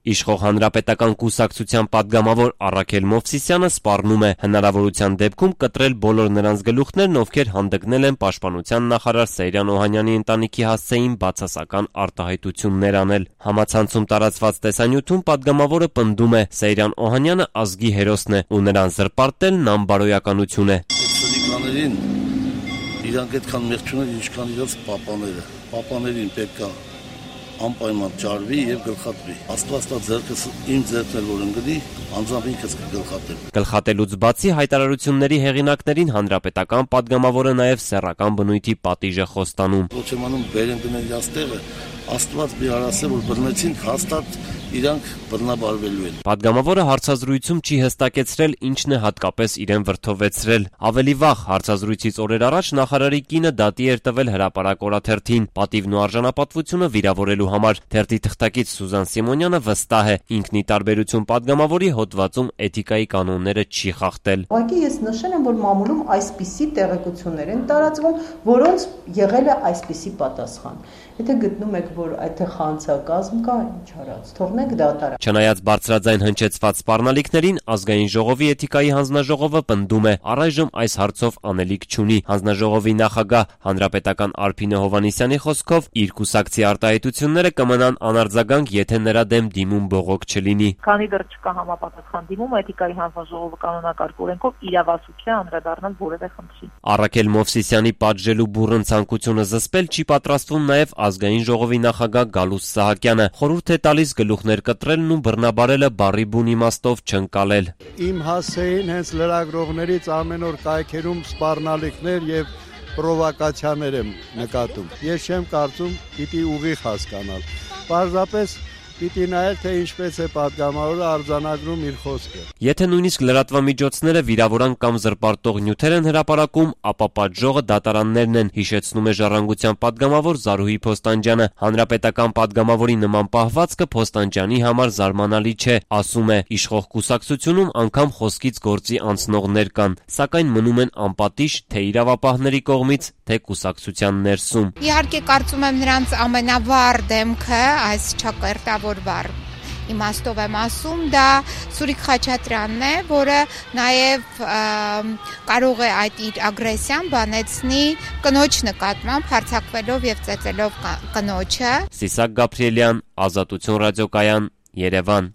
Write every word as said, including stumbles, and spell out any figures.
Իշխող հանրապետական կուսակցության պատգամավոր Առաքել Մովսիսյանը սպառնում է հնարավորության դեպքում կտրել բոլոր նրանց գլուխներն, ովքեր հանդգնել են պաշտպանության նախարար Սեյրան Օհանյանի ընտանիքի հասցեին բացասական արտահայտություններ անել։ Համացանցում տարածված տեսանյութում պատգամավորը պնդում է Սեյրան Օհանյանը ազգի հերոսն է ու նրան զրպարտելն անբարոյականություն է։ Սրիկաներին իրանք այդքան մեղք չունեն, ինչքան իրենց պապաները։ Պապաներին պետք է անպայման ջարվի եւ գլխատվի։ Աստվածտա ձեռքս իմ ձեռքն որ ընկնի, անձամբ ինքս կգլխատեմ։ Գլխատելուց բացի հայտարարությունների հեղինակներին հանրապետական պատգամավորը նաեւ սեռական բնույթի պատիժ է խոստանում։ Ոչ եմ անում բերեն դնել իրաց տեղը, Աստված մի արասե որ բռնեցին, հաստատ իրանք բռնաբարվելու են։ Պատգամավորը հարցազրույցում չի հստակեցրել ինչն է հատկապես իրեն վրդովեցրել։ Ավելի վաղ հարցազրույցից օրեր առաջ նախարարի կինը դատի էր տվել հրապարակ օրաթերթին պատիվն ու արժանապատվությունը վիրավորելու համար։ Թերթի թղթակից Սուզան Սիմոնյանը վստահ է, ինքն ի տարբերություն պատգամավորի հոդվածում էթիկայի կանոնները չի խախտել։ Ուղղակի ես նշել եմ, որ մամուլում այսպիսի տեղեկություններ են տարածվում, որոնց եղել է այսպիսի պատասխան։ Եթե գտնում եք, որ այդ խանցակազմ կա, ինչ արած, թողնենք դատարան։ Չնայած բարձրաձայն հնչեցված սպառնալիքներին, ազգային ժողովի էթիկայի հանձնաժողովը պնդում է, առայժմ այս հարցով անելիք չունի։ Հանձնաժողովի նախագահ հանրապետական Արփինե Հովհաննիսյանի խոսքով իր կուսակցի արտահայտությունները կմնան անարձագանք, եթե նրա դեմ դիմում բողոք չլինի։ Քանի դեռ չկա համապատասխան դիմում, էթիկայի հանձնաժողովը կանոնակարգ օրենքով իրավասու չէ անդրադառնալ որևէ խնդրի։ Առաքել Մովսիսյանի պատժելու բուռն ցանկությունը զսպել չի պատրաստվում նաև ազգային ժողովի նախագահ Գալուստ Սահակյանը, խորհուրդ է տալիս գլուխներ կտրելն ու բռնաբարելը բառի բուն իմաստով չընկալել։ Իմ հասցեին հենց լրագրողներից ամեն օր կայքերում սպառնալիքներ եւ պրովոկացիաներ եմ նկատում։ Ես չեմ կարծում պիտի ուղիղ հասկանալ։ Պարզապես պիտի նայել, թե ինչպես է պատգամավորը արձանագրում իր խոսքը։ Եթե նույնիսկ լրատվամիջոցները վիրավորան կամ զրպարտող նյութեր են հրապարակում, ապա պատժողը դատարաններն են, հիշեցնում է Ժառանգության պատգամավոր Զարուհի Փոստանջյանը։ Հանրապետական պատգամավորի նման պահվածքը Փոստանջյանի համար զարմանալի չէ, ասում է, իշխող կուսակցությունում անգամ խոսքից գործի անցնողներ կան, սակայն մնում են անպատիժ թե իրավապահների կողմից, թե կուսակցության ներսում։ Իհարկե կարծում եմ նրանց ամենավառ դեմքը այս չակերտավոր վառ իմաստով եմ ասում, դա Սուրիկ Խաչատրյանն է, որը նաև կարող է այդ իր ագրեսիան բանեցնի կնոջ նկատմամբ, հարձակվելով եւ ծեծելով կնոջը։ Սիսակ Գաբրիելյան, Ազատություն ռադիոկայան, Երևան։